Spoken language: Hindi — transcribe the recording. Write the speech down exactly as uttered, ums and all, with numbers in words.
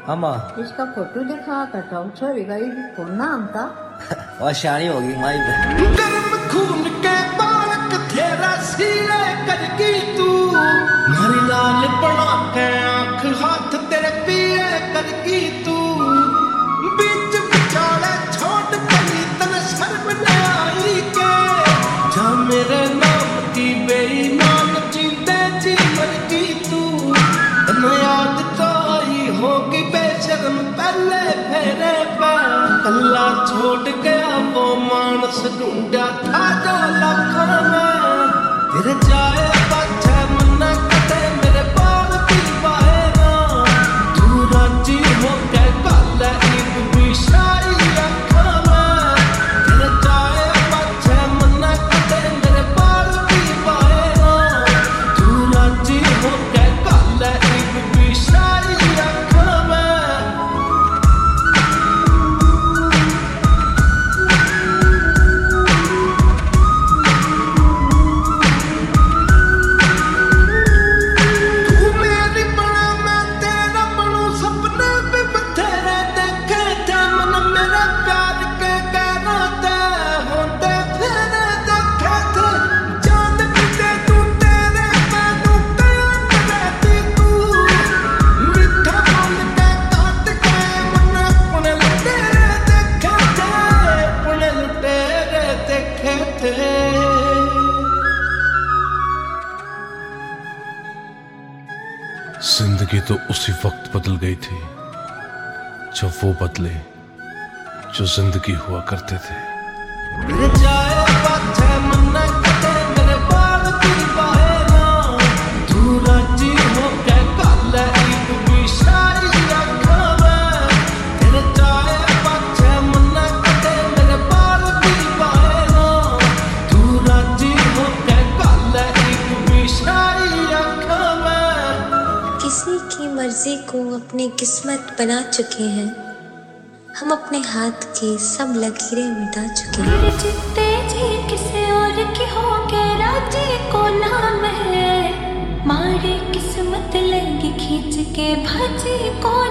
अम्मा इसका फोटो दिखा करता हूँ छवि का ये कौन नाम था? और शानी होगी माई पे गर्म खून के बालक तेरा सीने करगी तू मारी लाल बना के आंख हाथ तेरे पिए करगी तू बीच बिचारे छोड़ पली तन शर्म न आई के जा मेरे नाम की बेईमान जीते जी मरगी तू तन याद तो आई होगी बेशर्म पहले फेरे पे कल्ला छोड़ गया वो मानस ढूंढा था जो लाखों में तेरे जाए बच्चे मन्ना कटे मेरे बाल की बाहेरा तू राजी हो के कल एक बिशाई अखा में तेरे जाए बच्चे मन्ना कटे मेरे बाल की बाहेरा तू राजी हो के कल एक बिशाई अखा में जिंदगी तो उसी वक्त बदल गई थी जब वो बदले जो जिंदगी हुआ करते थे। किसी की मर्जी को अपनी किस्मत बना चुके हैं हम, अपने हाथ की सब लकीरें मिटा चुके हैं। मेरे जितने जी किसी और की हो के राजी को नाम है, मारे किस्मत लगी खींच के भाजी को